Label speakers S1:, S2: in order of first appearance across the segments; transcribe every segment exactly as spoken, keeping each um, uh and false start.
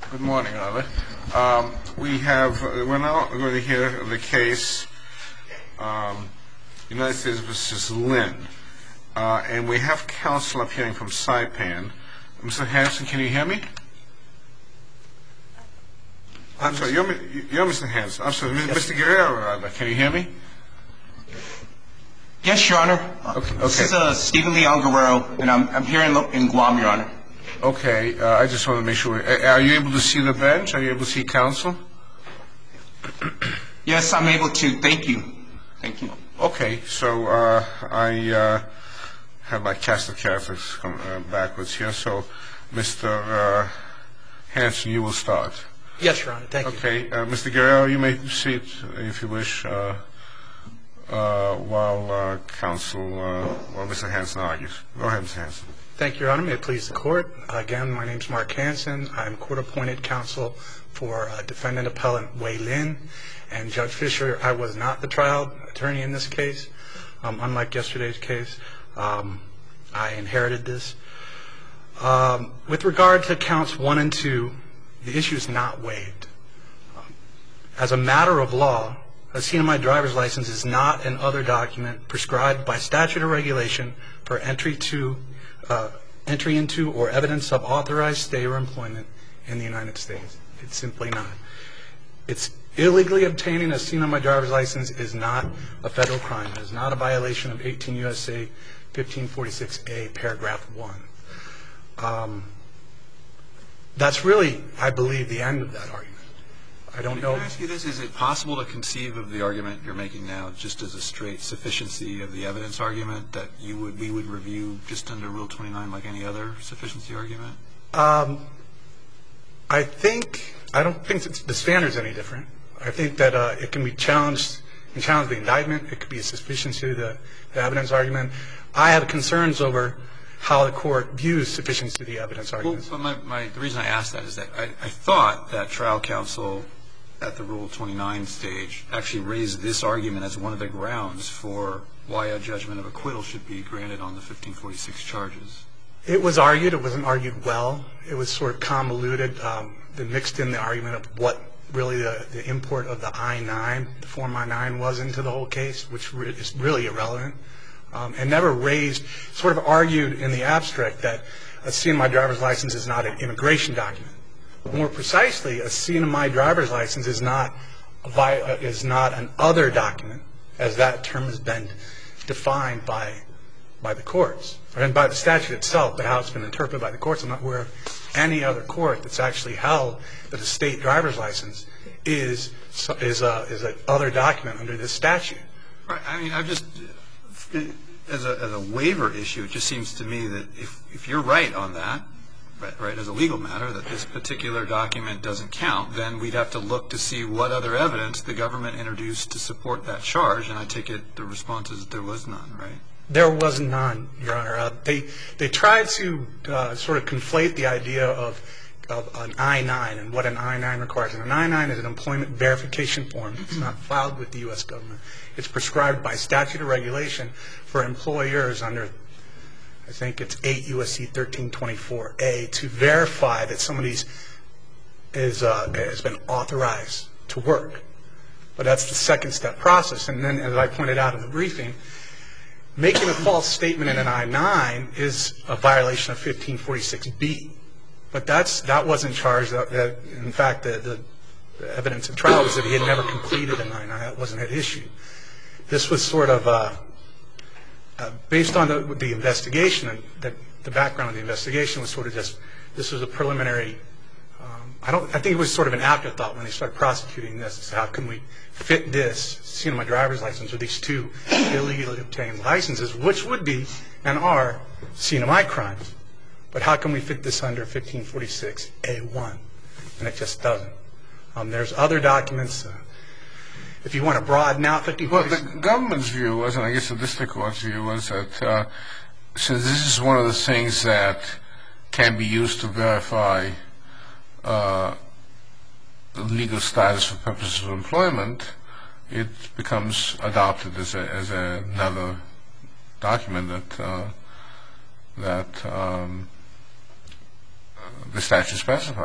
S1: Good morning, Robert. Um, we have, we're now going to hear the case, um, United States versus Lynn. Uh, and we have counsel appearing from Saipan. Mister Hanson, can you hear me? I'm sorry, you're, you're Mister Hanson. I'm sorry, yes. Mister Guerrero, rather. Can you hear me?
S2: Yes, Your Honor.
S1: Okay.
S2: This
S1: okay.
S2: is uh, Stephen Leon Guerrero, and I'm, I'm here in, in Guam, Your Honor.
S1: Okay, uh, I just want to make sure. Are you able to see the bench? Are you able to see counsel?
S2: Yes, I'm able to. Thank you. Thank you.
S1: Okay, so uh, I uh, have my cast of characters come uh, backwards here. So, Mister Uh, Hanson, you will start.
S3: Yes, Your Honor. Thank you.
S1: Okay, uh, Mister Guerrero, you may proceed if you wish. Uh, uh, while uh, counsel, uh, while Mister Hanson argues. Go ahead, Mister Hanson.
S3: Thank you, Your Honor. May it please the Court. Again, my name is Mark Hanson. I'm court-appointed counsel for uh, defendant appellant Wei Lin. And Judge Fisher, I was not the trial attorney in this case. Um, unlike yesterday's case, um, I inherited this. Um, with regard to counts one and two, the issue is not waived. Um, as a matter of law, a C M I driver's license is not an other document prescribed by statute or regulation for entry to Uh, entry into or evidence of authorized stay or employment in the United States. It's simply not. It's illegally obtaining a C M I driver's license is not a federal crime. It is not a violation of eighteen U S A fifteen forty-six A paragraph one. Um, that's really, I believe, the end of that argument. I don't know.
S4: Can I ask you this? Is it possible to conceive of the argument you're making now just as a straight sufficiency of the evidence argument that you would we would review just under Rule twenty-nine like any other sufficiency argument?
S3: Um, I think I don't think it's, the standard's any different. I think that uh, it can be challenged and challenge the indictment. It could be a sufficiency of the, the evidence argument. I have concerns over how the court views sufficiency of the evidence argument.
S4: Well, my, my, the reason I asked that is that I, I thought that trial counsel at the Rule twenty-nine stage actually raised this argument as one of the grounds for why a judgment of acquittal should be granted on the fifteen forty-six charges.
S3: It was argued. It wasn't argued well. It was sort of convoluted. Um, they mixed in the argument of what really the, the import of the I nine, the Form I nine was into the whole case, which re- is really irrelevant, um, and never raised, sort of argued in the abstract that a C M I driver's license is not an immigration document. More precisely, a C M I driver's license is not a vi- uh, is not an other document, as that term has been defined by by the courts, and by the statute itself, but how it's been interpreted by the courts. I'm not aware of any other court that's actually held that a state driver's license is is a is an other document under this statute.
S4: Right. I mean, I've just as a as a waiver issue, it just seems to me that if if you're right on that. Right, right, as a legal matter, that this particular document doesn't count, then we'd have to look to see what other evidence the government introduced to support that charge, and I take it the response is there was none, right?
S3: There was none, Your Honor. Uh, they they tried to uh, sort of conflate the idea of of an I nine and what an I nine requires. And an I nine is an employment verification form. It's not filed with the U S government. It's prescribed by statute or regulation for employers under, I think it's eight U S C thirteen twenty-four A, to verify that somebody's is uh, has been authorized to work. But that's the second step process. And then, as I pointed out in the briefing, making a false statement in an I nine is a violation of fifteen forty-six B. But that's that wasn't charged. That, that, in fact, the, the, the evidence in trial was that he had never completed an I nine. That wasn't at issue. This was sort of uh, Uh, based on the, the investigation, and the, the background of the investigation was sort of just, this was a preliminary, um, I don't, I think it was sort of an afterthought when they started prosecuting this. So how can we fit this, C M I driver's license, with these two illegally obtained licenses, which would be and are C M I crimes. But how can we fit this under fifteen forty-six A one? And it just doesn't. Um, there's other documents. Uh, If you want to broaden out fifteen forty-six.
S1: Well, the government's view was, and I guess the district court's view was that uh, since this is one of the things that can be used to verify uh, legal status for purposes of employment, it becomes adopted as a, as a, another document that uh, that um, the statute specifies.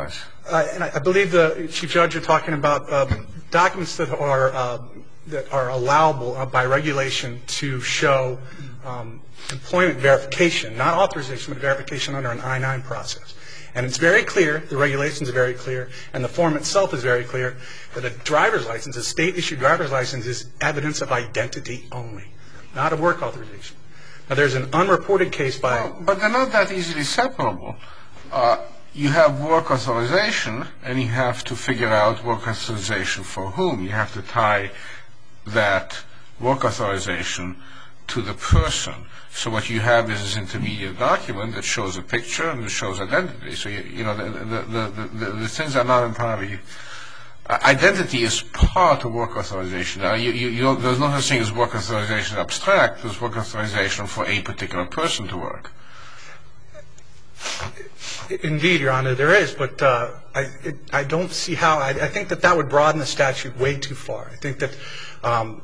S3: Uh, and I, I believe the Chief Judge, you're talking about uh, documents that are uh, that are allowable uh, by regulation to show um, employment verification, not authorization, but verification under an I nine process. And it's very clear, the regulations are very clear, and the form itself is very clear, that a driver's license, a state-issued driver's license, is evidence of identity only, not a work authorization. Now, there's an unreported case by...
S1: Well, but they're not that easily separable. Uh, you have work authorization, and you have to figure out work authorization for whom. You have to tie that work authorization to the person. So what you have is this intermediate document that shows a picture and it shows identity. So, you, you know, the, the, the, the, the things are not entirely... Uh, identity is part of work authorization. Uh, you, you, you, there's no such thing as work authorization abstract. There's work authorization for a particular person to work.
S3: Indeed, Your Honor, there is, but uh, I, it, I don't see how... I, I think that that would broaden the statute way too far. I think that... Um,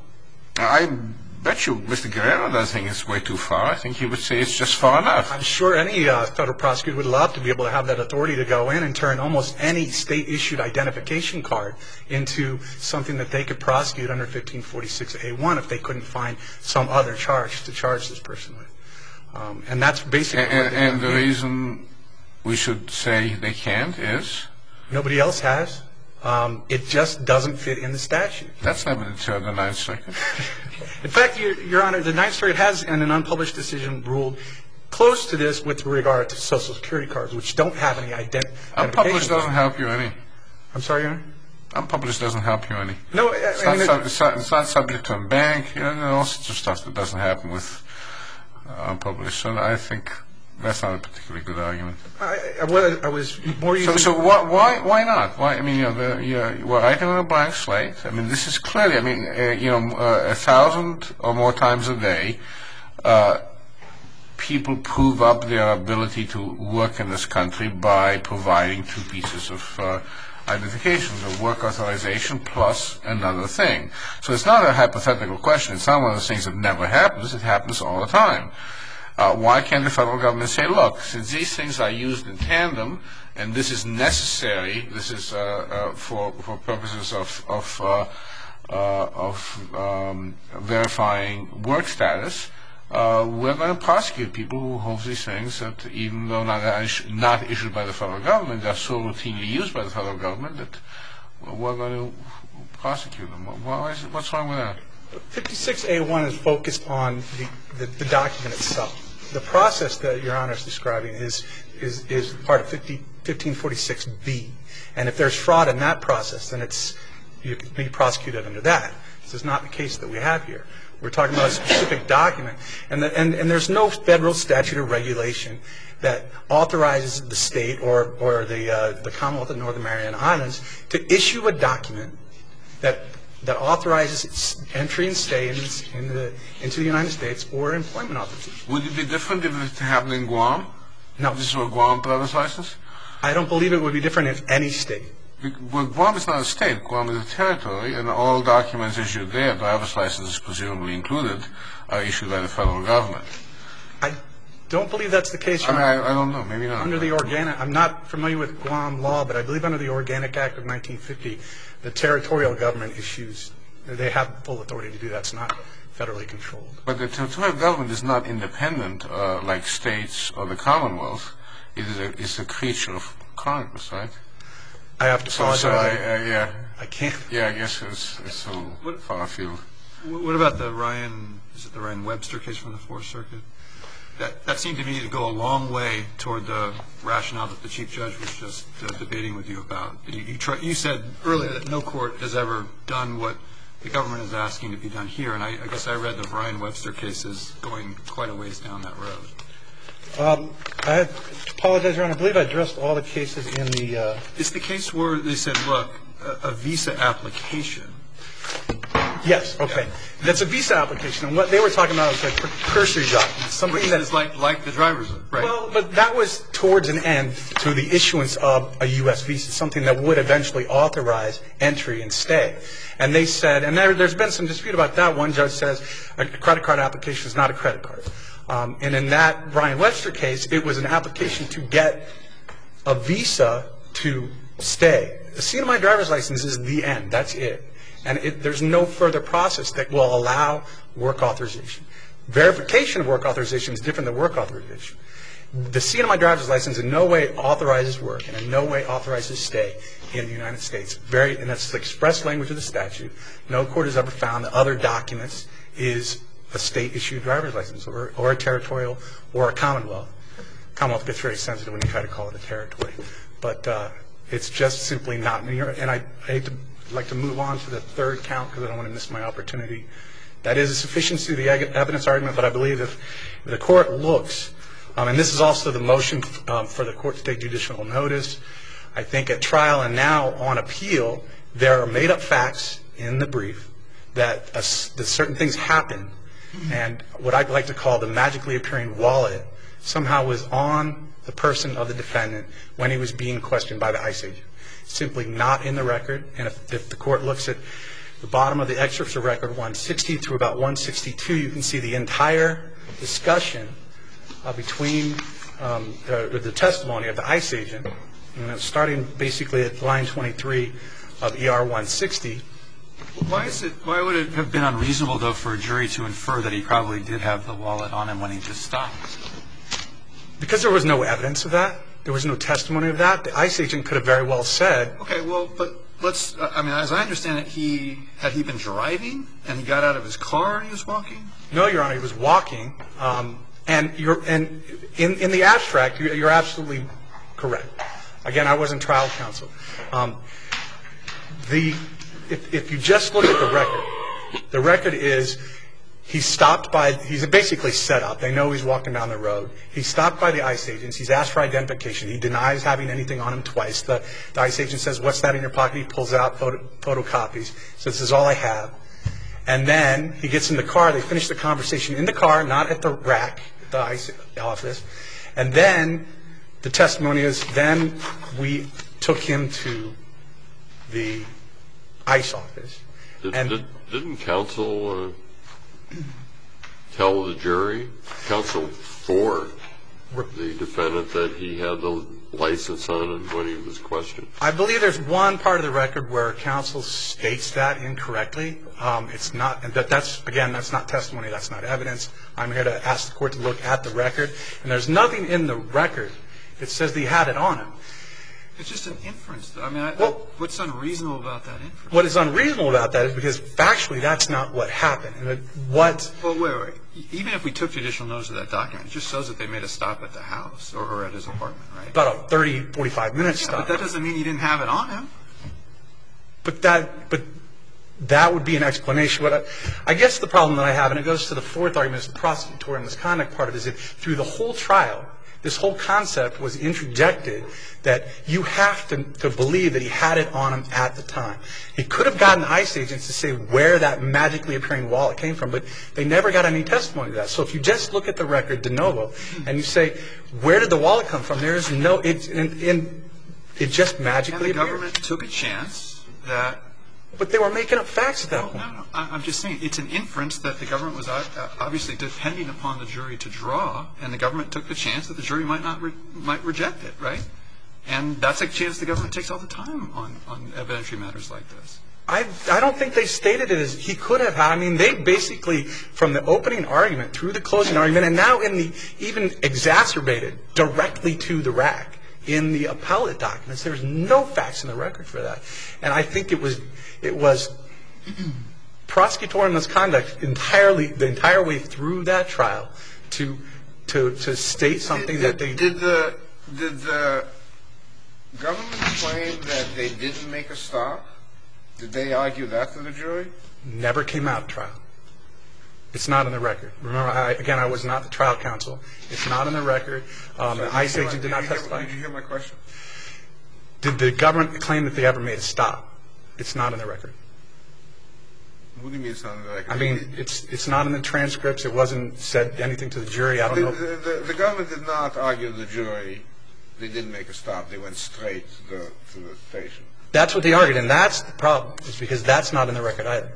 S1: I bet you Mister Guerrero doesn't think it's way too far. I think he would say it's just far enough.
S3: I'm sure any uh, federal prosecutor would love to be able to have that authority to go in and turn almost any state-issued identification card into something that they could prosecute under fifteen forty-six A one if they couldn't find some other charge to charge this person with. Um, and that's basically...
S1: And, and the reason we should say they can't is?
S3: Nobody else has. Um, it just doesn't fit in the statute.
S1: That's never deterred the Ninth Circuit.
S3: In fact, Your, Your Honor, the Ninth Circuit has, in an unpublished decision, ruled close to this with regard to Social Security cards, which don't have any ident- identification.
S1: Unpublished doesn't help you any.
S3: I'm sorry, Your Honor?
S1: Unpublished doesn't help you any.
S3: No, I,
S1: it's,
S3: I
S1: not
S3: mean,
S1: sub- it's, not, it's not subject to a bank. You know, all sorts of stuff that doesn't happen with uh, unpublished. So I think that's not a particularly good argument.
S3: I, I, was, I was more using...
S1: So, so why, why, why not? Why? I mean, you know, the, you know, we're writing on a blank slate. I mean, this is clearly. I mean, uh, you know, uh, a thousand or more times a day, uh, people prove up their ability to work in this country by providing two pieces of uh, identification, the work authorization plus another thing. So it's not a hypothetical question. It's not one of those things that never happens. It happens all the time. Uh, why can't the federal government say, look, since these things are used in tandem, and this is necessary, this is uh, uh, for for purposes of of uh, uh, of um, verifying work status, uh, we're going to prosecute people who hold these things that, even though not not issued by the federal government, they're so routinely used by the federal government that we're going to prosecute them. Why is it, what's wrong with that?
S3: fifty-six A one is focused on the, the, the document itself. The process that Your Honor is describing is, is, is part of fifteen forty-six B. And if there's fraud in that process, then it's, you can be prosecuted under that. This is not the case that we have here. We're talking about a specific document. And, the, and, and there's no federal statute or regulation that authorizes the state or, or the, uh, the Commonwealth of Northern Mariana Islands to issue a document that that authorizes its entry and stay in, in the, into the United States or employment authorization.
S1: Would it be different if it happened in Guam?
S3: No.
S1: This is a Guam driver's license?
S3: I don't believe it would be different in any state.
S1: Well, Guam is not a state. Guam is a territory, and all documents issued there, driver's licenses presumably included, are issued by the federal government.
S3: I don't believe that's the case.
S1: I mean, I, I don't know. Maybe not.
S3: Under the organic, I'm not familiar with Guam law, but I believe under the Organic Act of nineteen fifty, the territorial government issues, they have full authority to do that. It's not federally controlled.
S1: But the territorial government is not independent uh, like states or the Commonwealth. It is a, it's a creature of Congress, right?
S3: I have to
S1: So,
S3: apologize.
S1: so I, uh, yeah.
S3: I can't.
S1: Yeah, I guess it's, it's a little
S4: What-
S1: far afield.
S4: What about the Ryan, is it the Ryan Webster case from the Fourth Circuit? That, that seemed to me to go a long way toward the rationale that the Chief Judge was just uh, debating with you about. You, you, try, you said earlier that no court has ever done what the government is asking to be done here, and I, I guess I read the Ryan Webster case as going quite a ways down that road.
S3: Um, I have to apologize, Your Honor. I believe I addressed all the cases in the... Uh,
S4: It's the case where they said, look, a, a visa application.
S3: Yes, okay. That's a visa application, and what they were talking about was a precursory document, something
S4: Which
S3: that
S4: is like, like the driver's, right?
S3: Well, but that was towards an end to the issuance of a U S visa, something that would eventually authorize entry and stay. And they said, and there, there's been some dispute about that. One judge says a credit card application is not a credit card. Um, and in that Ryan Webster case, it was an application to get a visa to stay. Seeing my driver's license is the end. That's it. And it, there's no further process that will allow work authorization. Verification of work authorization is different than work authorization. The seeing of my driver's license in no way authorizes work and in no way authorizes stay in the United States. Very, and that's the express language of the statute. No court has ever found that other documents is a state-issued driver's license or, or a territorial or a commonwealth. Commonwealth gets very sensitive when you try to call it a territory. But uh, it's just simply not. And I, I hate to like to move on to the third count because I don't want to miss my opportunity. That is a sufficiency of the evidence argument, but I believe if the court looks, um, and this is also the motion um, for the court to take judicial notice, I think at trial and now on appeal, there are made-up facts in the brief that, uh, that certain things happen, and what I'd like to call the magically appearing wallet somehow was on the person of the defendant when he was being questioned by the ICE agent. Simply not in the record, and if, if the court looks at the bottom of the excerpts of record one sixty through about one sixty-two, you can see the entire discussion uh, between um, uh, the testimony of the ICE agent, and it's starting basically at line twenty-three of E R one sixty.
S4: Why is it? Why would it have been unreasonable, though, for a jury to infer that he probably did have the wallet on him when he just stopped?
S3: Because there was no evidence of that. There was no testimony of that. The ICE agent could have very well said.
S4: Okay, well, but let's. I mean, as I understand it, he had he been driving and he got out of his car and he was walking.
S3: No, Your Honor, he was walking. Um, and you're and in in the abstract, you're, you're absolutely correct. Again, I wasn't trial counsel. Um, the if if you just look at the record, the record is. He's stopped by, he's basically set up. They know he's walking down the road. He's stopped by the ICE agents. He's asked for identification. He denies having anything on him twice. The, the ICE agent says, what's that in your pocket? He pulls out photo, photocopies. Says, this is all I have. And then he gets in the car. They finish the conversation in the car, not at the rack, the ICE office. And then the testimony is, then we took him to the ICE office.
S5: Did,
S3: and
S5: did, didn't counsel... Uh tell the jury, counsel for the defendant, that he had the license on him when he was questioned?
S3: I believe there's one part of the record where counsel states that incorrectly. Um, it's not, and that, that's, again, that's not testimony, that's not evidence. I'm here to ask the court to look at the record. And there's nothing in the record that says that he had it on him.
S4: It's just an inference. I mean, I,
S3: well,
S4: what's unreasonable about that inference?
S3: What is unreasonable about that is because factually that's not what happened. And what?
S4: Well, wait, wait. Even if we took judicial notice of that document, it just shows that they made a stop at the house or, or at his apartment, right?
S3: About a thirty, forty-five minute
S4: yeah,
S3: stop.
S4: But that doesn't mean he didn't have it on him.
S3: But that, but that would be an explanation. But I, I guess the problem that I have, and it goes to the fourth argument, is the prosecutorial misconduct part of it, is that through the whole trial, this whole concept was interjected that you have to, to believe that he had it on him at the time. He could have gotten ICE agents to say where that magically appearing wallet came from, but they never got any testimony to that. So if you just look at the record de novo and you say, where did the wallet come from? There is no, it's in, in, it just magically
S4: appeared. And the
S3: appeared.
S4: government took a chance that...
S3: But they were making up facts at that
S4: no,
S3: point.
S4: No, no, I'm just saying it's an inference that the government was obviously depending upon the jury to draw, and the government took the chance that the jury might not re- might reject it, right? And that's a chance the government takes all the time on, on evidentiary matters like this.
S3: I, I don't think they stated it as he could have had. I mean, they basically, from the opening argument through the closing argument, and now in the even exacerbated directly to the rack in the appellate documents, there's no facts in the record for that. And I think it was it was prosecutorial misconduct entirely the entire way through that trial to to to state something
S1: did,
S3: that they
S1: did the did the government claim that they didn't make a stop? Did they argue that to the jury?
S3: Never came out of trial. It's not in the record. Remember, I, again, I was not the trial counsel. It's not in the record. Um,
S1: So
S3: the ICE
S1: did you-
S3: agent did
S1: did
S3: not
S1: you hear-
S3: testify.
S1: Did you hear my question?
S3: Did the government claim that they ever made a stop? It's not in the record.
S1: What do you mean it's not in the record?
S3: I mean, it's it's not in the transcripts. It wasn't said anything to the jury. I don't
S1: The,
S3: know.
S1: the, the, the government did not argue to the jury they didn't make a stop. They went straight to the, to the station.
S3: That's what they argued, and that's the problem, is because that's not in the record either.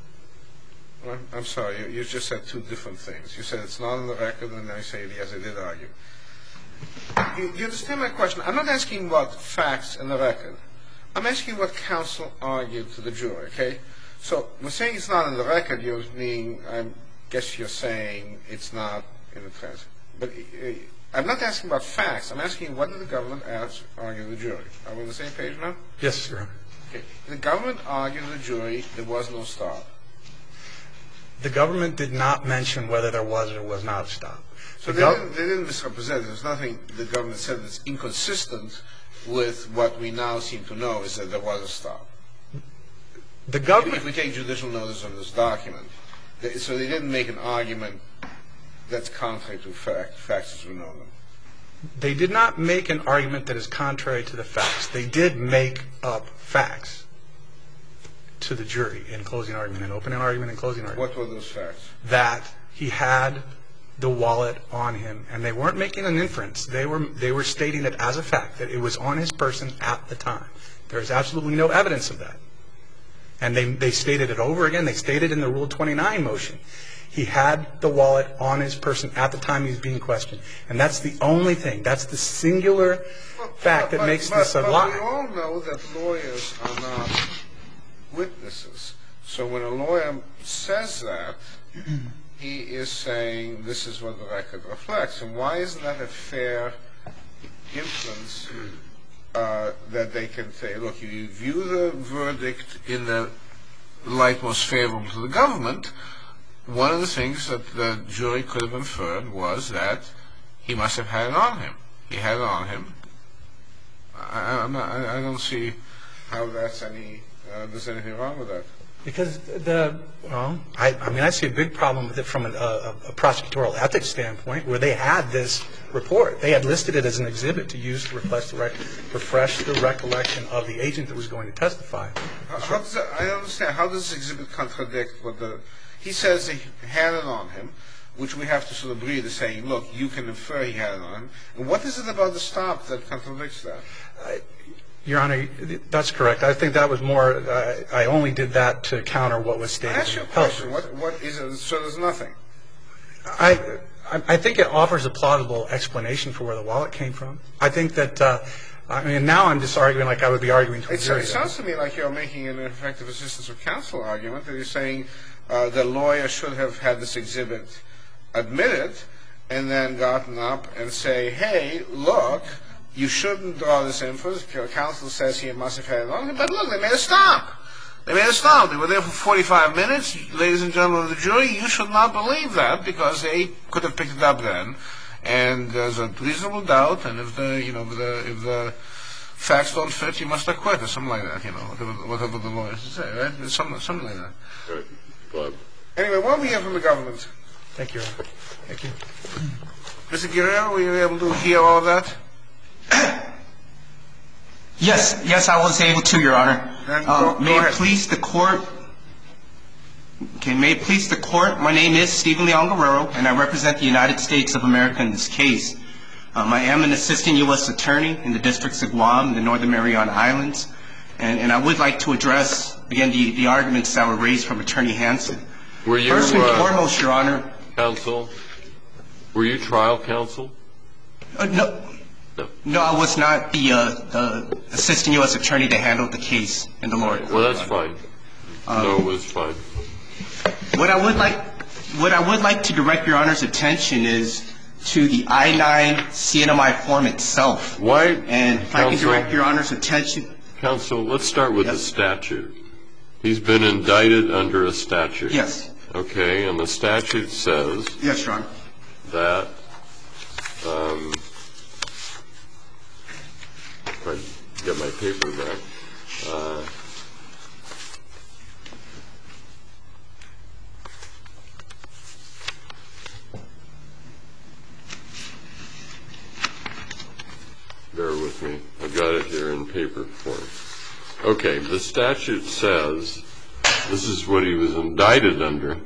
S1: Well, I'm sorry. You, you just said two different things. You said it's not in the record, and then I say, yes, they did argue. You, you understand my question? I'm not asking about facts in the record. I'm asking what counsel argued to the jury, okay? So we're saying it's not in the record. You're meaning, I guess you're saying it's not in the transcript. But uh, I'm not asking about facts. I'm asking what did the government ask, argue to the jury? Are we on the same page now?
S3: Yes, Your Honor.
S1: Okay. The government argued to the jury there was no stop.
S3: The government did not mention whether there was or was not a stop.
S1: So
S3: The
S1: they,
S3: gov-
S1: didn't, they didn't misrepresent it. There's nothing the government said that's inconsistent with what we now seem to know is that there was a stop.
S3: The government...
S1: If we take judicial notice of this document, they, so they didn't make an argument that's contrary to fact, facts as we know them.
S3: They did not make an argument that is contrary to the facts. They did make up facts to the jury in closing argument, in opening argument and closing argument.
S1: What were those facts?
S3: That he had the wallet on him, and they weren't making an inference. They were they were stating it as a fact, that it was on his person at the time. There is absolutely no evidence of that. And they, they stated it over again. They stated in the Rule twenty-nine motion. He had the wallet on his person at the time he was being questioned. And that's the only thing. That's the singular fact that
S1: but,
S3: makes
S1: but,
S3: this a
S1: but
S3: lie.
S1: we all know that lawyers are not witnesses. So when a lawyer says that, he is saying this is what the record reflects. And why isn't that a fair inference uh, that they can say, look, you view the verdict in the light most favorable to the government. One of the things that the jury could have inferred was that he must have had it on him. He had it on him. I, I'm not, I, I don't see how that's any, uh, there's anything wrong with that.
S3: Because the, well, I, I mean, I see a big problem with it from a, a, a prosecutorial ethics standpoint, where they had this report. They had listed it as an exhibit to use to refresh the, rec- refresh the recollection of the agent that was going to testify.
S1: How, how does that, I don't understand. How does this exhibit contradict what the, he says he had it on him, which we have to sort of agree to saying, look, you can infer he had it on him. And what is it about the stop that contradicts that?
S3: I, Your Honor, that's correct. I think that was more, uh, I only did that to counter what was stated.
S1: I ask you a question. What, what is it? So there's nothing.
S3: I, I think it offers a plausible explanation for where the wallet came from. I think that, uh, I mean, now I'm just arguing like I would be arguing to a
S1: It's,
S3: jury.
S1: it sounds to me like you're making an ineffective assistance of counsel argument, that you're saying uh, the lawyer should have had this exhibit admitted and then gotten up and say, hey, look, you shouldn't draw this inference. Counsel says he must have had it on him. But look, they made a stop. They made a stop. They were there for forty-five minutes. Ladies and gentlemen of the jury, you should not believe that, because they could have picked it up then. And there's a reasonable doubt. And if the, you know, if the, if the facts don't fit, you must acquit, or something like that. You know, whatever, whatever the lawyers say, right? Something, something like that.
S5: Right. Bob.
S1: Anyway, what do we hear from the government?
S3: Thank you, Your Honor. Thank you.
S1: Mister Guerrero, were you able to hear all that?
S2: Yes, yes, I was able to, Your Honor.
S1: Then
S2: Um,
S1: go-
S2: may
S1: go
S2: it
S1: ahead.
S2: please the court. Okay, may it please the court. My name is Stephen Leon Guerrero, and I represent the United States of America in this case. Um, I am an assistant U S attorney in the districts of Guam and the Northern Mariana Islands, and, and I would like to address again the, the arguments that were raised from Attorney Hansen.
S5: Were you,
S2: First and
S5: uh,
S2: foremost, Your Honor.
S5: counsel? Were you trial counsel?
S2: Uh, no.
S5: No.
S2: No, I was not the, uh, the assistant U S attorney that handled the case in the lower court.
S5: Well, that's fine.
S2: Um,
S5: no, it was fine.
S2: What I would like, what I would like to direct Your Honor's attention is to the I nine C N M I form itself.
S5: Why,
S2: And if I can
S5: counsel,
S2: direct Your Honor's attention.
S5: counsel, let's start with
S2: Yes.
S5: the statute. He's been indicted under a statute.
S2: Yes.
S5: Okay, and the statute says
S2: Yes, Your Honor.
S5: that, um, if I get my paper back, uh, bear with me. I've got it here in paper form. Okay, the statute says, this is what he was indicted under.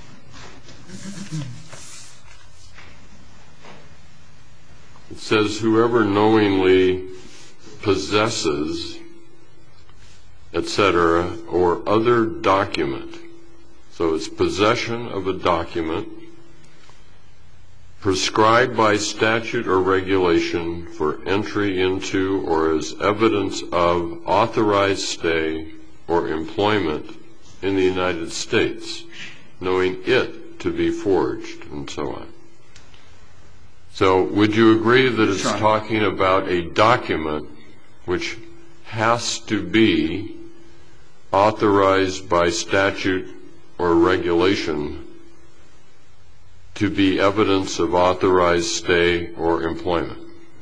S5: It says, whoever knowingly possesses, et cetera, or other document. So it's possession of a document prescribed by statute or regulation for entry into or as evidence of authorized stay or employment in the United States, knowing it to be forged, and so on. So would you agree that it's talking about a document which has to be authorized by statute or regulation to be evidence of authorized stay or employment?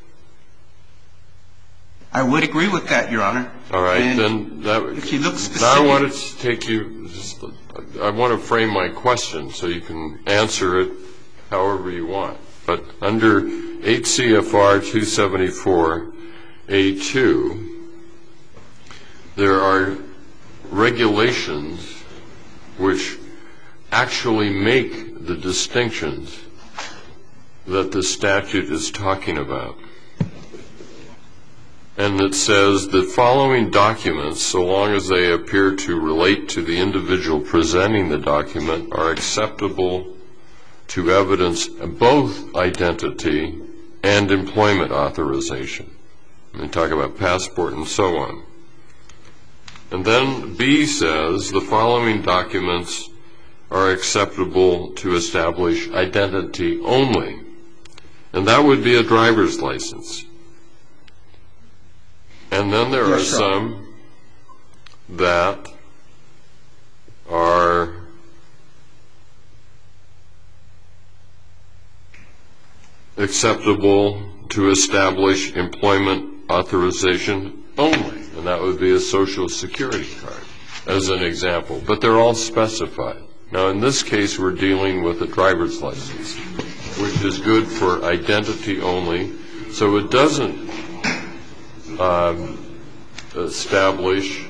S2: I would agree with that, Your Honor.
S5: All right,
S2: and
S5: then that,
S2: if you look specific,
S5: now I want to take you, just, I want to frame my question so you can answer it however you want. But under eight C F R two seventy-four A two, there are regulations which actually make the distinctions that the statute is talking about. And it says that following documents, so long as they appear to relate to the individual presenting the document, are acceptable to evidence both identity and employment authorization. And they talk about passport and so on. And then B says the following documents are acceptable to establish identity only. And that would be a driver's license. And then there are some that are acceptable to establish employment authorization only. And that would be a Social Security card, as an example. But they're all specified. Now, in this case, we're dealing with a driver's license, which is good for identity only. So it doesn't um, establish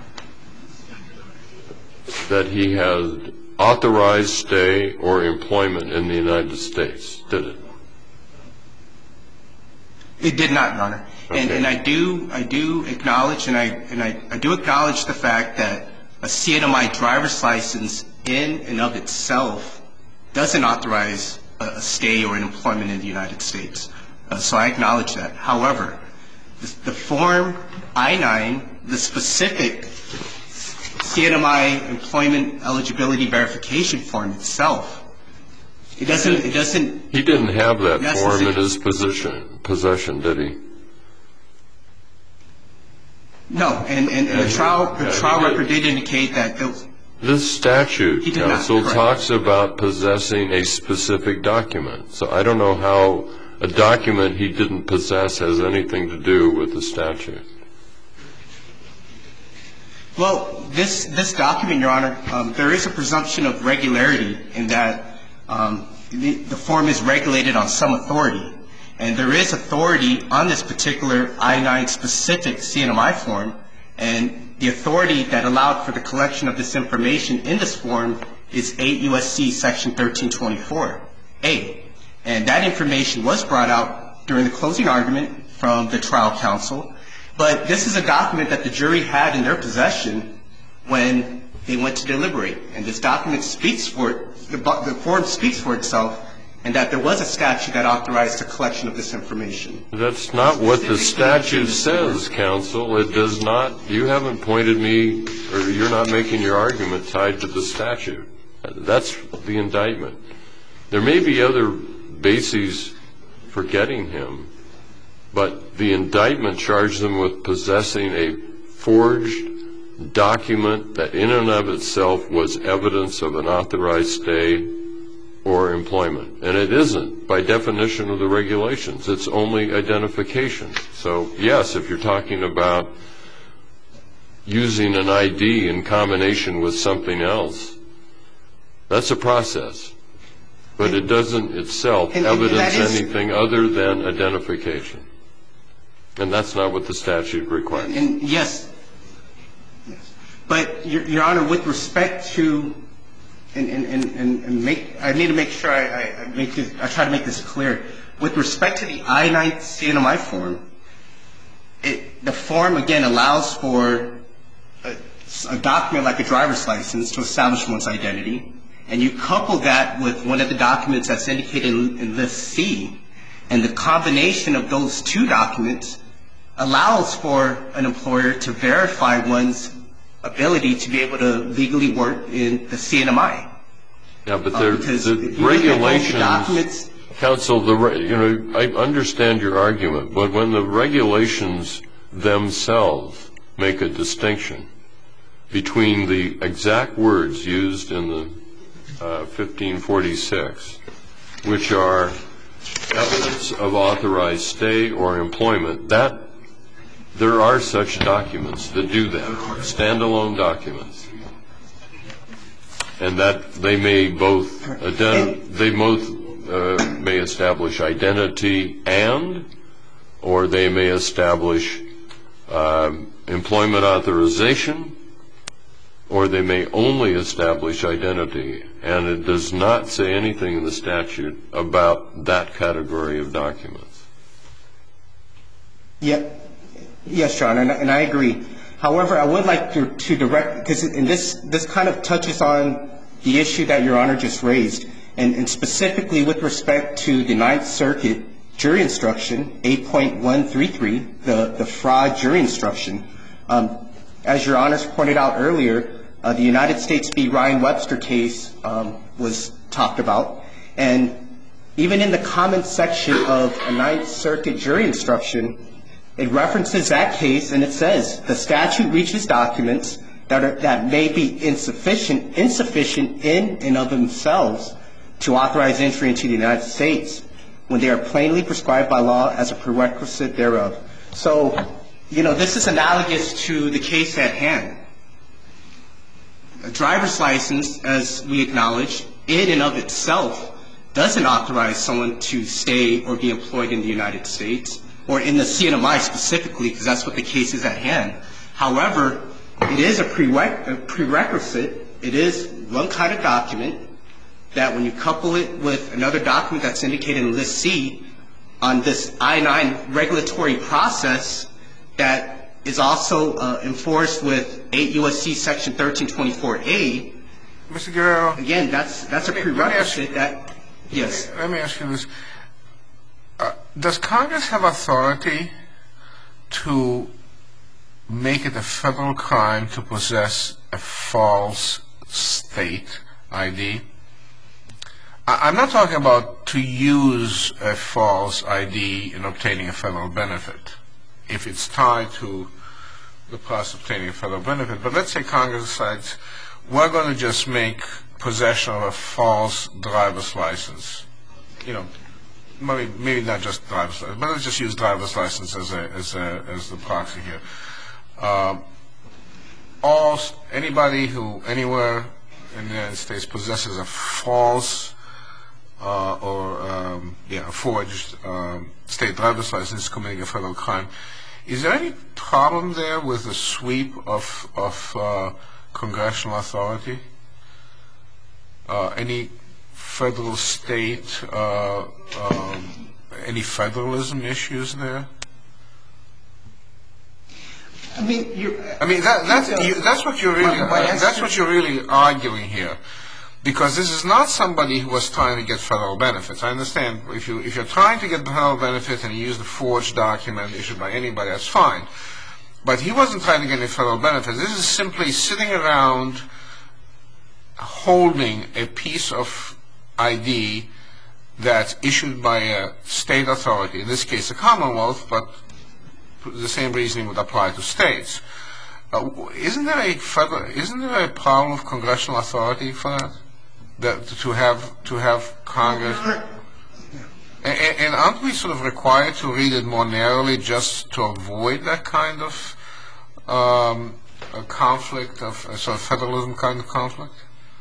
S5: that he had authorized stay or employment in the United States, did it?
S2: It did not, Your Honor.
S5: Okay.
S2: And, and I do, I do acknowledge, and I, and I, I do acknowledge the fact that a C N M I driver's license in and of itself doesn't authorize a, a stay or an employment in the United States. Uh, so I acknowledge that. However, the, the form I nine, the specific C N M I employment eligibility verification form itself, it doesn't, it doesn't.
S5: He didn't have that form in his possession, possession, did he?
S2: No, and, and, and the trial, the trial record did indicate that. It,
S5: This statute,
S2: He did not,
S5: counsel,
S2: correct.
S5: talks about possessing a specific document. So I don't know how a document he didn't possess has anything to do with the statute.
S2: Well, this, this document, Your Honor, um, there is a presumption of regularity in that um, the, the form is regulated on some authority. And there is authority on this particular I nine specific C N M I form. And the authority that allowed for the collection of this information in this form is eight U S C section thirteen twenty-four A. And that information was brought out during the closing argument from the trial counsel. But this is a document that the jury had in their possession when they went to deliberate. And this document speaks for it, the, the form speaks for itself, and that there was a statute that authorized the collection of this information.
S5: That's not what the statute says, counsel. It does not. You haven't pointed me, or you're not making your argument tied to the statute. That's the indictment. There may be other bases for getting him, but the indictment charged them with possessing a forged document that in and of itself was evidence of an authorized stay or employment. And it isn't, by definition of the regulations. It's only identification. So, yes, if you're talking about using an I D in combination with something else, that's a process. But it doesn't itself
S2: and,
S5: evidence
S2: and is,
S5: anything other than identification. And that's not what the statute requires.
S2: And yes, yes. But, Your, Your Honor, with respect to, and, and, and, and make, I need to make sure I, I, I make this, I try to make this clear. With respect to the I nine C N M I form, it, the form, again, allows for a, a document like a driver's license to establish one's identity. and you couple that with one of the documents that's indicated in, in List C, and the combination of those two documents allows for an employer to verify one's ability to be able to legally work in the C N M I.
S5: Yeah, but the,
S2: uh,
S5: the regulations, counsel, the you know, I understand your argument, but when the regulations themselves make a distinction between the exact words used in the uh, fifteen forty-six, which are evidence of authorized stay or employment, that there are such documents that do that, standalone documents, and that they may both ident- they both uh, may establish identity and, or they may establish um, employment authorization, or they may only establish identity, and it does not say anything in the statute about that category of documents.
S2: Yeah. Yes, Your Honor, and, and I agree. However, I would like to, to direct, because in this, this kind of touches on the issue that Your Honor just raised, and, and specifically with respect to the Ninth Circuit jury instruction, eight point one three three, the, the fraud jury instruction. Um, as Your Honors pointed out earlier, uh, the United States v. Ryan Webster case um, was talked about, and even in the comment section of a Ninth Circuit jury instruction, it references that case, and it says the statute reaches documents that are, that may be insufficient, insufficient in and of themselves to authorize entry into the United States when they are plainly prescribed by law as a prerequisite thereof. So, you know, this is analogous to the case at hand. A driver's license, as we acknowledge, in and of itself doesn't authorize someone to stay or be employed in the United States, or in the C N M I specifically, because that's what the case is at hand. However, it is a, prereq- a prerequisite. It is one kind of document that when you couple it with another document that's indicated in List C on this I nine regulatory process that is also uh, enforced with eight U S C Section thirteen twenty-four A.
S1: Mister Guerrero.
S2: Again, that's that's a prerequisite that, yes.
S1: Let me ask you this. Uh, does Congress have authority to make it a federal crime to possess a false state I D? I, I'm not talking about to use a false I D in obtaining a federal benefit, if it's tied to the process of obtaining a federal benefit. But let's say Congress decides we're going to just make possession of a false driver's license, you know, Maybe, maybe not just driver's license, but let's just use driver's license as a, as a, as the proxy here. Uh, all anybody who anywhere in the United States possesses a false uh, or um, yeah a forged um, state driver's license is committing a federal crime. Is there any problem there with the sweep of of uh, congressional authority? Uh, any federal, state, uh, um, any federalism issues there?
S2: I mean, you're,
S1: I mean that, that's you, that's what you're really
S2: My- my
S1: uh, that's what you're really arguing here, because this is not somebody who was trying to get federal benefits. I understand if you if you're trying to get federal benefits and you use the forged document issued by anybody, that's fine. But he wasn't trying to get any federal benefits. This is simply sitting around holding a piece of I D that's issued by a state authority, in this case the Commonwealth, but the same reasoning would apply to states. Uh, isn't there a federal, isn't there a problem of congressional authority for that? That to have to have Congress, and, and aren't we sort of required to read it more narrowly just to avoid that kind of um, a conflict of a sort of federalism kind of conflict?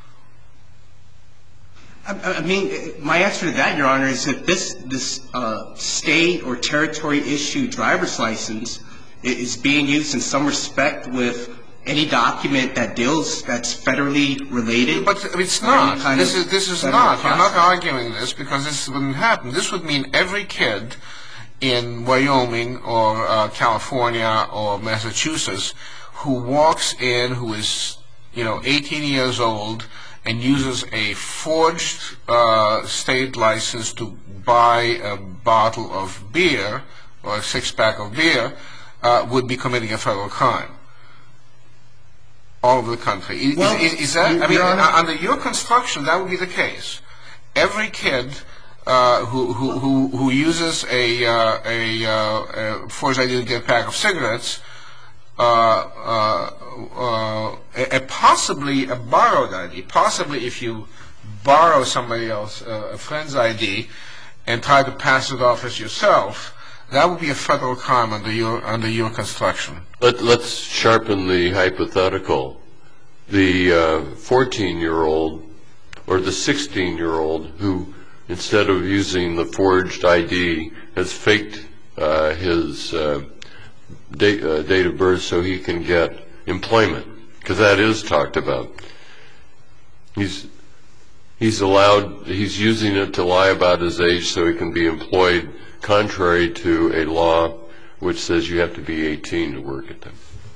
S2: I mean, my answer to that, Your Honor, is that this this uh, state or territory issued driver's license is being used in some respect with any document that deals that's federally related.
S1: But it's not. This is this is not. You're not arguing this because this wouldn't happen. This would mean every kid in Wyoming or uh, California or Massachusetts who walks in, who is, you know, eighteen years old, and uses a forged uh, state license to buy a bottle of beer or a six-pack of beer uh, would be committing a federal crime all over the country. Is,
S2: Well,
S1: is, is that,
S2: Your
S1: I mean,
S2: Honor-
S1: under your construction, that would be the case. Every kid uh, who, who, who, who uses a, uh, a, uh, a forged I D to get a pack of cigarettes, uh, uh, uh, a, a possibly a borrowed I D, possibly if you borrow somebody else, uh, a friend's I D, and try to pass it off as yourself, that would be a federal crime under your under your construction.
S5: Let, let's sharpen the hypothetical. The fourteen-year-old or the sixteen-year-old who, instead of using the forged I D, has faked uh, his uh, date, uh, date of birth so he can get employment, because that is talked about. He's he's allowed. He's using it to lie about his age so he can be employed, contrary to a law which says you have to be eighteen to work at them.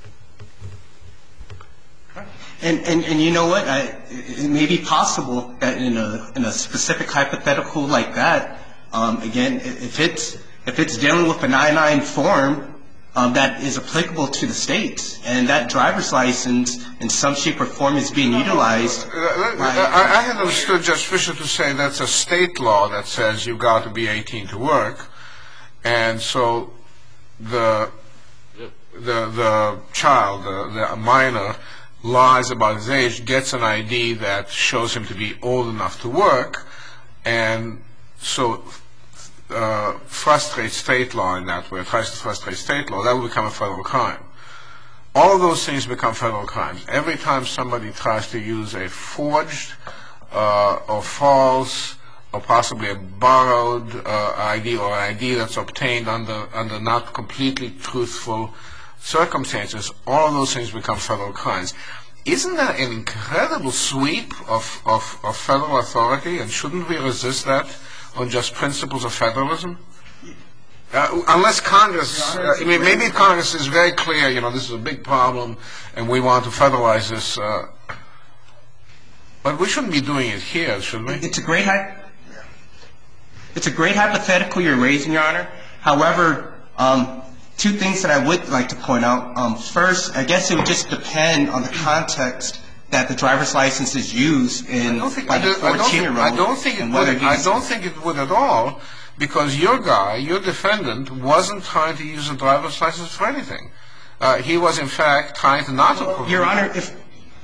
S2: And, and, and you know what? I, it may be possible that in a in a specific hypothetical like that, um, again, if it's if it's dealing with an I nine form um, that is applicable to the states, and that driver's license in some shape or form is being utilized.
S1: I, I, I had understood Judge Fisher to say that's a state law that says you've got to be eighteen to work, and so the the the child, the, the minor, lies about his age, gets an I D that shows him to be old enough to work, and so uh, frustrates state law in that way, tries to frustrate state law, that will become a federal crime. All of those things become federal crimes. Every time somebody tries to use a forged uh, or false or possibly a borrowed uh, I D or an I D that's obtained under, under not completely truthful circumstances, all of those things become federal crimes. Isn't that an incredible sweep of, of, of federal authority, and shouldn't we resist that on just principles of federalism? Uh, unless Congress, uh, I mean, maybe Congress is very clear, you know, this is a big problem and we want to federalize this, uh, but we shouldn't be doing it here, should we?
S2: It's a great hy- it's a great hypothetical you're raising, Your Honor. However, um, two things that I would like to point out. Um, first, I guess it would just depend on the context that the driver's license is used in by the fourteen-year-old.
S1: I don't think it would. I don't think it would at all, because your guy, your defendant, wasn't trying to use a driver's license for anything. Uh, he was, in fact, trying to not.
S2: Well, Your Honor, if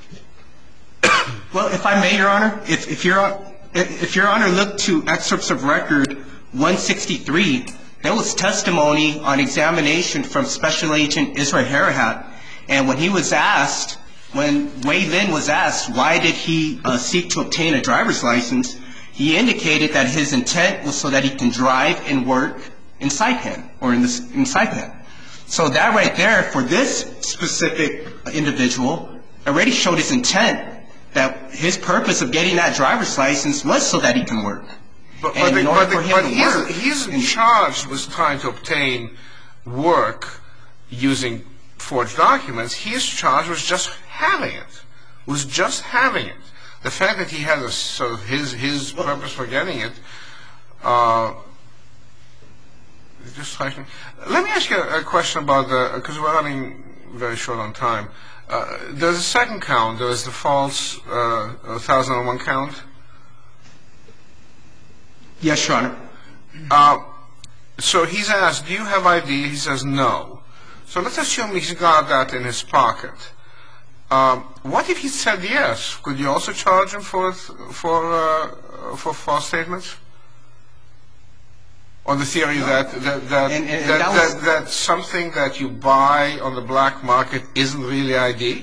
S2: well, if I may, Your Honor, if if your if Your Honor look to excerpts of record one sixty-three. There was testimony on examination from Special Agent Israel Harahat, and when he was asked, when Wei Lin was asked why did he uh, seek to obtain a driver's license, he indicated that his intent was so that he can drive and work in Saipan, or in, this, in Saipan. So that right there, for this specific individual, already showed his intent that his purpose of getting that driver's license was so that he can work.
S1: But,
S2: and
S1: but,
S2: in
S1: the,
S2: order
S1: but, the,
S2: for him
S1: but
S2: to
S1: his,
S2: work,
S1: his charge was trying to obtain work using forged documents. His charge was just having it. Was just having it. The fact that he had a sort of his his purpose for getting it. Uh, just strikes me. Let me ask you a, a question about the, because we're running very short on time. Uh, there's a second count. There's the false uh, one thousand one count.
S2: Yes, Your Honor.
S1: Uh, so he's asked, do you have I D? He says no. So let's assume he's got that in his pocket. Um, what if he said yes? Could you also charge him for for uh, for false statements? On the theory that that that,
S2: And- and
S1: that,
S2: that was-
S1: that, that something that you buy on the black market isn't really I D?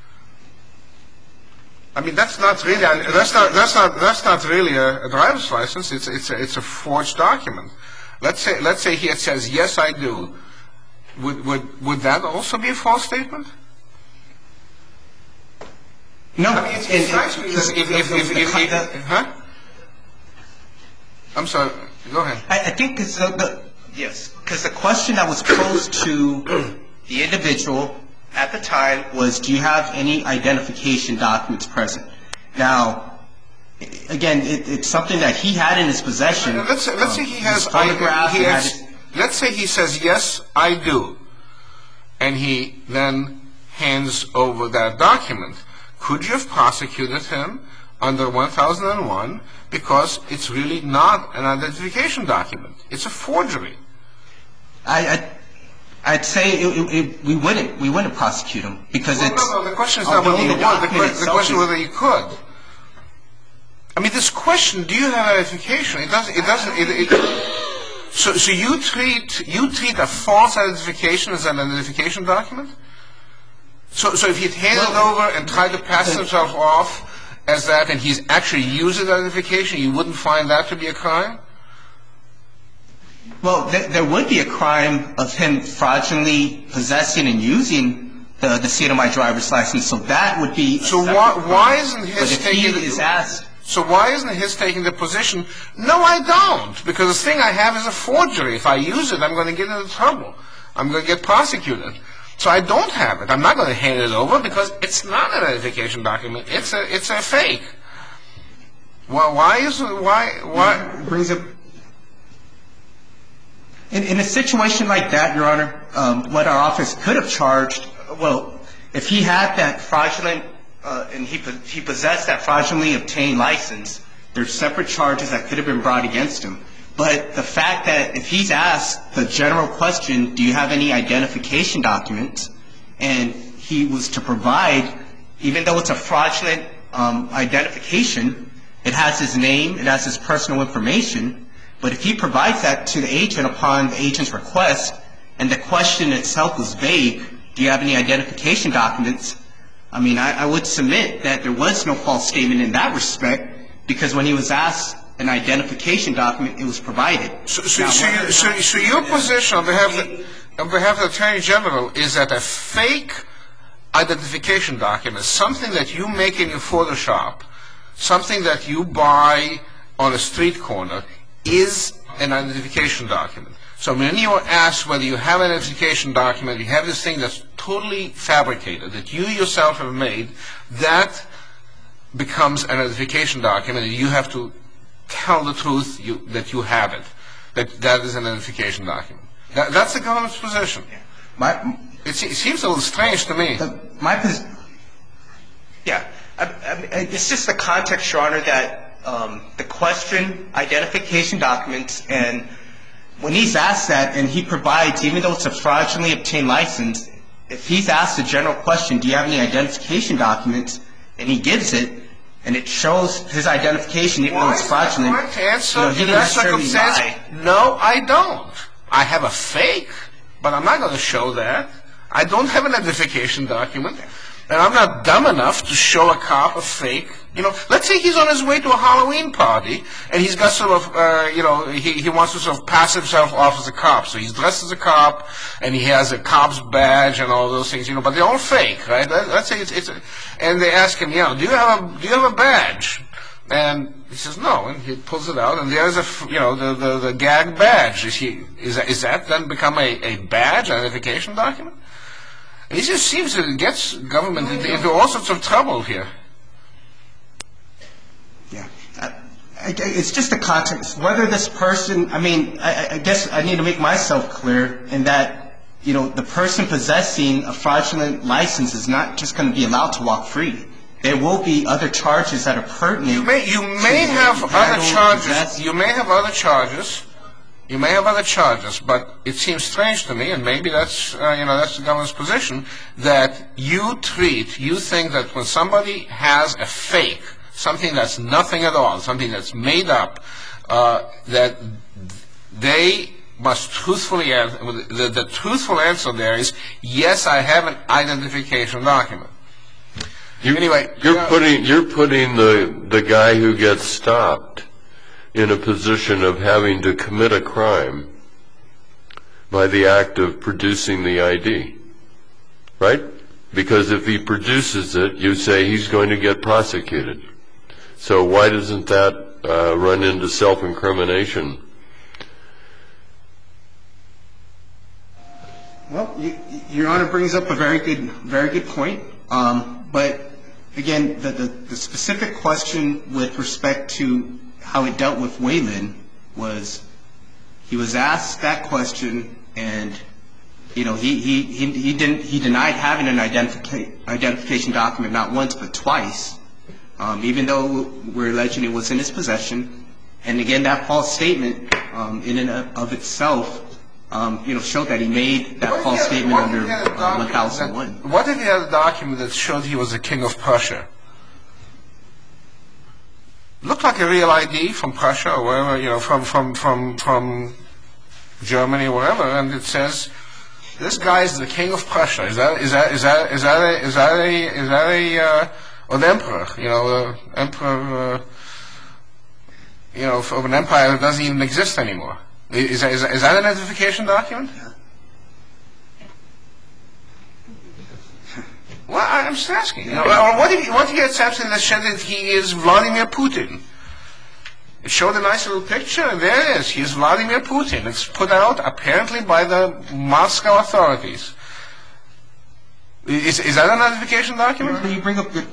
S1: I mean, that's not really that's not that's not that's not really a, a driver's license. It's it's a, it's a forged document. Let's say let's say he says yes, I do. Would would would that also be a false statement?
S2: No.
S1: I mean, it, it strikes me that if if if, if, if, if huh? I'm sorry. Go ahead.
S2: I, I think because the, the yes, because the question that was posed to the individual at the time was, do you have any identification documents present? Now, again, it, it's something that he had in his possession.
S1: Let's say, let's say he has,
S2: um, photograph.
S1: I, he
S2: he
S1: has
S2: had it,
S1: let's say he says, yes, I do. And he then hands over that document. Could you have prosecuted him under one thousand one because it's really not an identification document? It's a forgery.
S2: I, I, I'd say it, it, it, we wouldn't. We wouldn't prosecute him because
S1: well,
S2: it's.
S1: No, no, the question is not whether you would. The, que- the question is whether you could. I mean, this question: do you have identification? It doesn't. It doesn't. It, it, so, so you treat you treat a false identification as an identification document? So, so if he'd handed it over and tried to pass himself off as that, and he's actually used an identification, you wouldn't find that to be a crime?
S2: Well, th- there would be a crime of him fraudulently possessing and using the, the seat of my driver's license, so that would be.
S1: So why why isn't his
S2: but if
S1: taking?
S2: he is asked.
S1: So why isn't his taking the position? No, I don't, because the thing I have is a forgery. If I use it, I'm going to get into trouble. I'm going to get prosecuted. So I don't have it. I'm not going to hand it over because it's not an identification document. It's a it's a fake. Well, why is why why
S2: brings up. In, in a situation like that, Your Honor, um, what our office could have charged, well, if he had that fraudulent, uh, and he he possessed that fraudulently obtained license, there's separate charges that could have been brought against him. But the fact that if he's asked the general question, do you have any identification documents, and he was to provide, even though it's a fraudulent um, identification, it has his name, it has his personal information. But if he provides that to the agent upon the agent's request, and the question itself was vague, do you have any identification documents? I mean, I, I would submit that there was no false statement in that respect, because when he was asked an identification document, it was provided.
S1: So, so, now, so, you, so, so your position on behalf, of, on behalf of the Attorney General is that a fake identification document, something that you make in your Photoshop, something that you buy on a street corner, is an identification document. So when you are asked whether you have an identification document, you have this thing that's totally fabricated, that you yourself have made, that becomes an identification document, and you have to tell the truth you, that you have it, that that is an identification document. That, that's the government's position.
S2: My,
S1: it, it seems a little strange to me.
S2: The, my position, yeah, I, I, it's just the context, Your Honor, that Um, the question, identification documents, and when he's asked that and he provides, even though it's a fraudulently obtained license, if he's asked a general question, do you have any identification documents, and he gives it, and it shows his identification, even though it's fraudulent,
S1: answer,
S2: you know, he didn't necessarily lie.
S1: No, I don't. I have a fake, but I'm not going to show that. I don't have an identification document. And I'm not dumb enough to show a cop a fake. You know, let's say he's on his way to a Halloween party, and he's got sort of, uh, you know, he, he wants to sort of pass himself off as a cop. So he's dressed as a cop, and he has a cop's badge and all those things, you know, but they're all fake, right? Let, let's say it's, it's a, and they ask him, you know, do you have a, do you have a badge? And he says, no, and he pulls it out, and there's a, you know, the, the, the gag badge. Is he, is that, is that then become a, a badge, identification document? It just seems that it gets government into, into all sorts of trouble here.
S2: Yeah. I, I, it's just the context. Whether this person, I mean, I, I guess I need to make myself clear in that, you know, the person possessing a fraudulent license is not just going to be allowed to walk free. There will be other charges that are pertinent.
S1: You may, you may have other charges. You may have other charges. You may have other charges, but it seems strange to me, and maybe that's, uh, you know, that's the government's position, that you treat, you think that when somebody has a fake, something that's nothing at all, something that's made up, uh, that they must truthfully answer. The, the truthful answer there is, yes, I have an identification document.
S5: You,
S1: anyway,
S5: you're
S1: uh,
S5: putting you're putting the the guy who gets stopped in a position of having to commit a crime by the act of producing the I D, right? Because if he produces it, you say he's going to get prosecuted. So why doesn't that uh, run into self-incrimination?
S2: Well, you, Your Honor brings up a very good, very good point. Um, but Again, the, the, the specific question with respect to how it dealt with Wayland was he was asked that question, and you know he he, he, he didn't he denied having an identification identification document not once but twice, um, even though we're alleging it was in his possession. And again, that false statement um, in and of itself, um, you know, showed that he made that false statement under uh, one thousand one.
S1: What if he had a document that showed he was the king of Prussia? Looked like a real I D from Prussia or wherever, you know, from from from from Germany or wherever, and it says this guy is the king of Prussia. Is that is that is that is that a is that a is that a uh, an emperor? You know, uh, emperor. Uh, you know, of an empire that doesn't even exist anymore. Is that, is that, is that an identification document? Well, I'm just asking. You know, or what if, what if he had something that said that he is Vladimir Putin? It showed a nice little picture, and there it is. He is Vladimir Putin. It's put out apparently by the Moscow authorities. Is, is that an identification document?
S2: You bring up good.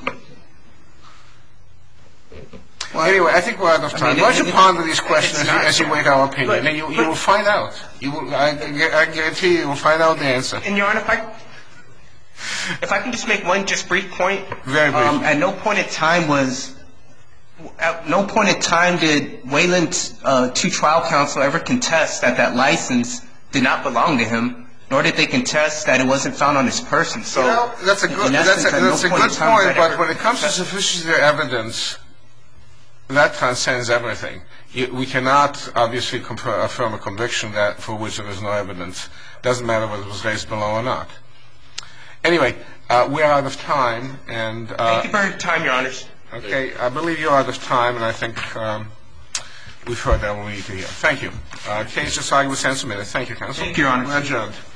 S1: Well, anyway, I think we're out of time. I mean, Why don't you ponder these questions as you, as you wait our opinion, but, and you, you will find out. You will, I, I guarantee you, you will find out the answer.
S2: And Your Honor, if I, if I can just make one just brief point.
S1: Very brief.
S2: Um, at no point in time was, at no point in time did Wayland's uh, two trial counsel ever contest that that license did not belong to him, nor did they contest that it wasn't found on his person. So,
S1: you know, that's a good, that's a, that's a good point. But when it comes to sufficiency of evidence, that transcends everything. You, we cannot obviously compare, affirm a conviction that for which there is no evidence. Doesn't matter whether it was raised below or not. Anyway, uh, we are out of time, and uh,
S2: thank you for your time, Your Honors.
S1: Okay, I believe you're out of time, and I think um, we've heard that we need to hear. Thank you. Uh, case just argued with sense submitted. Thank you, counsel.
S2: Thank you, Your Honor.
S1: We're adjourned.